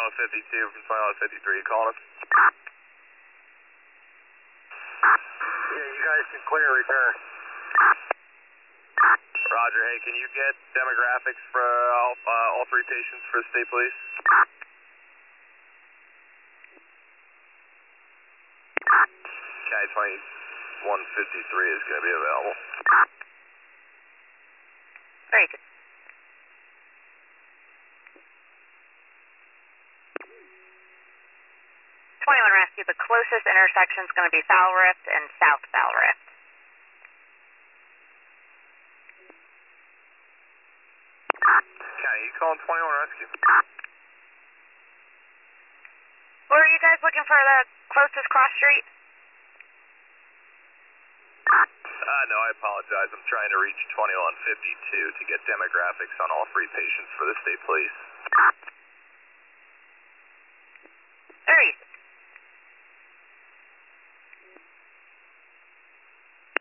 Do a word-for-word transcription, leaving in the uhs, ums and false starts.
twenty-one fifty-two from twenty-one fifty-three, you calling us? Yeah, you guys can clear return. Roger. Hey, can you get demographics for all, uh, all three patients for the state police? Okay, twenty-one fifty-three is going to be available. Very good. twenty-one Rescue, the closest intersection is going to be Foul Rift and South Foul Rift. Okay, you calling twenty-one Rescue? Where are you guys looking for the closest cross street? Uh, no, I apologize. I'm trying to reach twenty-one fifty-two to get demographics on all three patients for the state police. Very easy.